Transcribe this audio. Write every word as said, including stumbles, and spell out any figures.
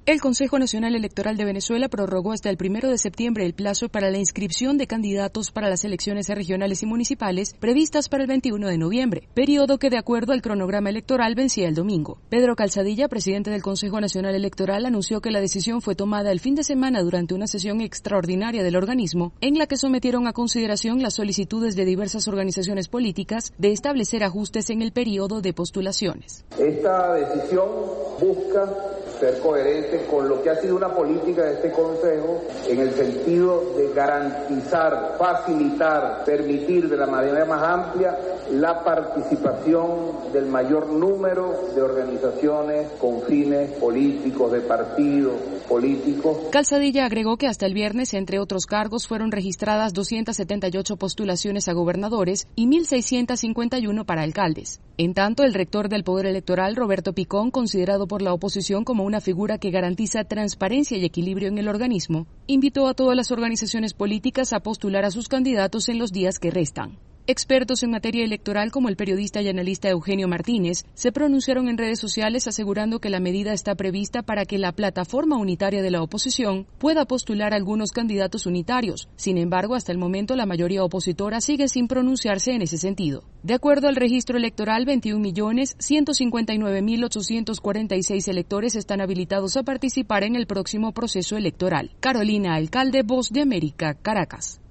El Consejo Nacional Electoral de Venezuela prorrogó hasta el primero de septiembre el plazo para la inscripción de candidatos para las elecciones regionales y municipales previstas para el veintiuno de noviembre, periodo que de acuerdo al cronograma electoral vencía el domingo. Pedro Calzadilla, presidente del Consejo Nacional Electoral, anunció que la decisión fue tomada el fin de semana durante una sesión extraordinaria del organismo en la que sometieron a consideración las solicitudes de diversas organizaciones políticas de establecer ajustes en el periodo de postulaciones. Esta decisión busca ser coherente con lo que ha sido una política de este Consejo en el sentido de garantizar, facilitar, permitir de la manera más amplia la participación del mayor número de organizaciones con fines políticos, de partidos políticos. Calzadilla agregó que hasta el viernes, entre otros cargos, fueron registradas doscientas setenta y ocho postulaciones a gobernadores y mil seiscientos cincuenta y uno para alcaldes. En tanto, el rector del Poder Electoral, Roberto Picón, considerado por la oposición como una figura que garantiza transparencia y equilibrio en el organismo, invitó a todas las organizaciones políticas a postular a sus candidatos en los días que restan. Expertos en materia electoral como el periodista y analista Eugenio Martínez se pronunciaron en redes sociales asegurando que la medida está prevista para que la plataforma unitaria de la oposición pueda postular a algunos candidatos unitarios. Sin embargo, hasta el momento la mayoría opositora sigue sin pronunciarse en ese sentido. De acuerdo al registro electoral, veintiún millones ciento cincuenta y nueve mil ochocientos cuarenta y seis electores están habilitados a participar en el próximo proceso electoral. Carolina Alcalde, Voz de América, Caracas.